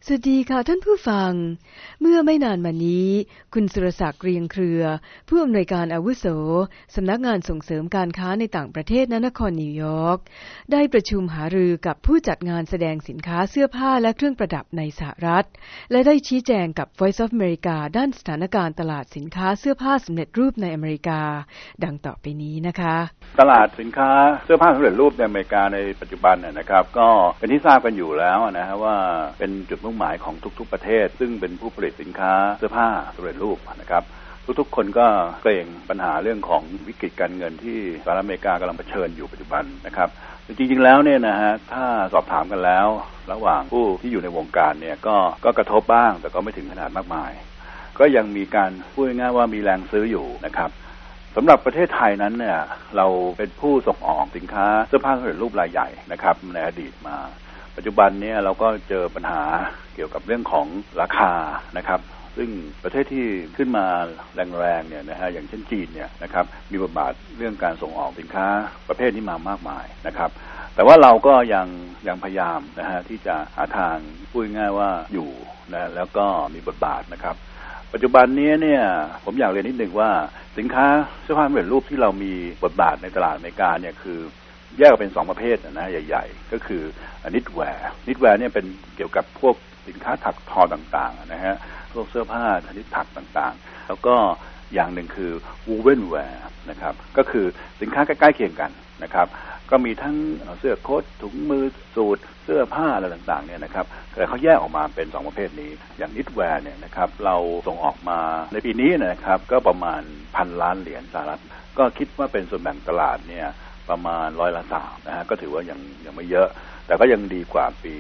สวัสดีค่ะท่านผู้ฟังเมื่อไม่นานมานี้คุณสุรศักดิ์เรียงเครือผู้อำนวยการอาวุโสสำนักงานส่งเสริมการค้าในต่างประเทศณนครนิวยอร์กได้ประชุมหารือกับผู้จัดงานแสดงสินค้าเสื้อผ้าและเครื่องประดับในสหรัฐและได้ชี้แจงกับ Voice of America ด้านสถานการณ์ตลาดสินค้าเสื้อผ้าสำเร็จรูปในอเมริกาดังต่อไปนี้นะคะตลาดสินค้าเสื้อผ้าสำเร็จรูปในอเมริกาในปัจจุบันนะครับก็เป็นที่ทราบกันอยู่แล้วนะฮะว่าเป็นจุดมุ่งหมายของทุกๆประเทศซึ่งเป็นผู้ผลิตสินค้าเสื้อผ้าสำเร็จรูปนะครับทุกๆคนก็เกรงปัญหาเรื่องของวิกฤตการเงินที่สหรัฐอเมริกากำลังเผชิญอยู่ปัจจุบันนะครับจริงๆแล้วเนี่ยนะฮะถ้าสอบถามกันแล้วระหว่างผู้ที่อยู่ในวงการเนี่ยก็กระทบบ้างแต่ก็ไม่ถึงขนาดมากมายก็ยังมีการพูดง่ายๆว่ามีแรงซื้ออยู่นะครับสำหรับประเทศไทยนั้นเนี่ยเราเป็นผู้ส่งออกสินค้าเสื้อผ้าสำเร็จรูปรายใหญ่นะครับในอดีตมาปัจจุบันนี้เราก็เจอปัญหาเกี่ยวกับเรื่องของราคานะครับซึ่งประเทศที่ขึ้นมาแรงๆเนี่ยนะฮะอย่างเช่นจีนเนี่ยนะครับมีบทบาทเรื่องการส่งออกสินค้าประเภทนี้มามากมายนะครับแต่ว่าเราก็ยังพยายามนะฮะที่จะหาทางพูดง่ายว่าอยู่นะแล้วก็มีบทบาทนะครับปัจจุบันนี้เนี่ยผมอยากเรียนนิดนึงว่าสินค้าเสื้อผ้าสำเร็จรูปที่เรามีบทบาทในตลาดอเมริกาเนี่ยคือแยกเป็น2ประเภทนะใหญ่ๆก็คือนิตแวร์เนี่ยเป็นเกี่ยวกับพวกสินค้าถักทอต่างๆนะฮะพวกเสื้อผ้าชนิดถักต่างๆแล้วก็อย่างหนึ่งคือ woven wear นะครับก็คือสินค้าใกล้ๆเคียงกันนะครับก็มีทั้งเสื้อโค้ทถุงมือสูทเสื้อผ้าอะไรต่างๆเนี่ยนะครับแต่เขาแยกออกมาเป็น2ประเภทนี้อย่างนิตแวร์เนี่ยนะครับเราส่งออกมาในปีนี้นะครับก็ประมาณ1,000 ล้านเหรียญสหรัฐก็คิดว่าเป็นส่วนแบ่งตลาดเนี่ยประมาณ3%นะฮะก็ถือว่ายังไม่เยอะแต่ก็ยังดีกว่าปี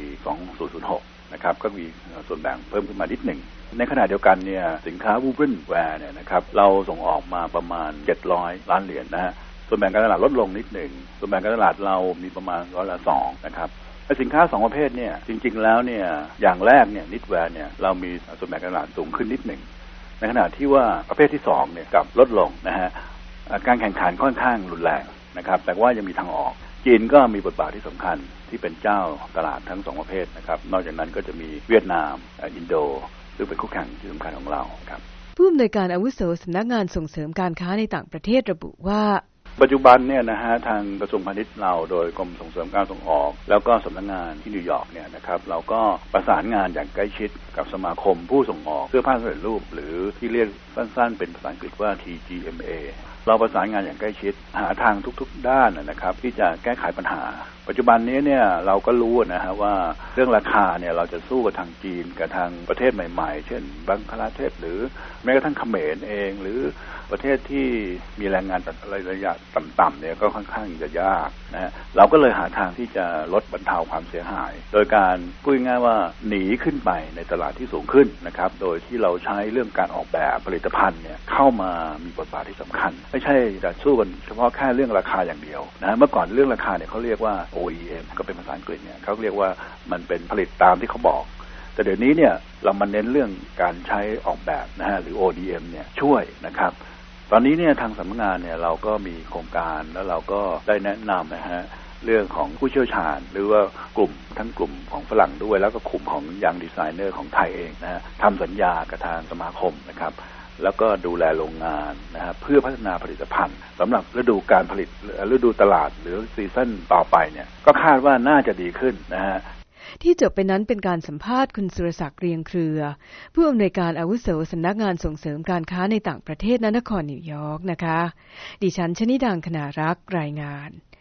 2006นะครับก็มีส่วนแบ่งเพิ่มขึ้นมานิดหนึ่งในขณะเดียวกันเนี่ยสินค้า woven wear เนี่ยนะครับเราส่งออกมาประมาณ700 ล้านเหรียญนะฮะส่วนแบ่งการตลาดลดลงนิดหนึ่งส่วนแบ่งการตลาดเรามีประมาณ2%นะครับสินค้า2ประเภทเนี่ยจริงๆแล้วเนี่ยอย่างแรกเนี่ยนิตแวร์เนี่ยเรามีส่วนแบ่งการตลาดสูงขึ้นนิดหนึ่งในขณะที่ว่าประเภทที่2เนี่ยกลับลดลงนะฮะการแข่งขันค่อนข้างรุนแรงนะครับแต่ว่ายังมีทางออกจีนก็มีบทบาทที่สำคัญที่เป็นเจ้าตลาดทั้ง2ประเภทนะครับนอกจากนั้นก็จะมีเวียดนามอินโดซึ่งเป็นคู่แข่งที่สำคัญของเราครับผู้อำนวยการอาวุโสสำนักงานส่งเสริมการค้าในต่างประเทศระบุว่าปัจจุบันเนี่ยนะฮะทางกระทรวงพาณิชย์เราโดยกรมส่งเสริมการส่งออกแล้วก็สำนักงานที่นิวยอร์กเนี่ยนะครับเราก็ประสานงานอย่างใกล้ชิดกับสมาคมผู้ส่งออกเสื้อผ้าสำเร็จรูปหรือที่เรียกสั้นๆเป็นภาษาอังกฤษว่า TGMA เราประสานงานอย่างใกล้ชิดหาทางทุกๆด้านนะครับที่จะแก้ไขปัญหาปัจจุบันนี้เนี่ยเราก็รู้นะฮะว่าเรื่องราคาเนี่ยเราจะสู้กับทางจีนกับทางประเทศใหม่ๆเช่นบังคลาเทศหรือแม้กระทั่งเขมรเองหรือประเทศที่มีแรงงานระยะต่ำๆเนี่ยก็ค่อนข้างจะยากนะฮะเราก็เลยหาทางที่จะลดบรรเทาความเสียหายโดยการพูดง่ายๆว่าหนีขึ้นไปในตลาดที่สูงขึ้นนะครับโดยที่เราใช้เรื่องการออกแบบผลิตภัณฑ์เนี่ยเข้ามามีบทบาทที่สำคัญไม่ใช่จะสู้กันเฉพาะแค่เรื่องราคาอย่างเดียวนะเมื่อก่อนเรื่องราคาเนี่ยเขาเรียกว่า OEM ก็เป็นภาษาอังกฤษเนี่ยเขาเรียกว่ามันเป็นผลิตตามที่เขาบอกแต่เดี๋ยวนี้เนี่ยเรามาเน้นเรื่องการใช้ออกแบบนะฮะหรือ ODM เนี่ยช่วยนะครับตอนนี้เนี่ยทางสำนักงานเนี่ยเราก็มีโครงการแล้วเราก็ได้แนะนำนะฮะเรื่องของผู้เชี่ยวชาญหรือว่ากลุ่มทั้งกลุ่มของฝรั่งด้วยแล้วก็กลุ่มของยังดีไซเนอร์ของไทยเองนะฮะทำสัญญากับทางสมาคมนะครับแล้วก็ดูแลโรงงานนะฮะเพื่อพัฒนาผลิตภัณฑ์สำหรับฤดูการผลิตฤดูตลาดหรือซีซั่นต่อไปเนี่ยก็คาดว่าน่าจะดีขึ้นนะฮะที่จบไปนั้นเป็นการสัมภาษณ์คุณสุรศักดิ์เรียงเครือผู้อำนวยการอาวุโสสำนักงานส่งเสริมการค้าในต่างประเทศณนครนิวยอร์กนะคะดิฉันชนิดางคณารักษ์รายงาน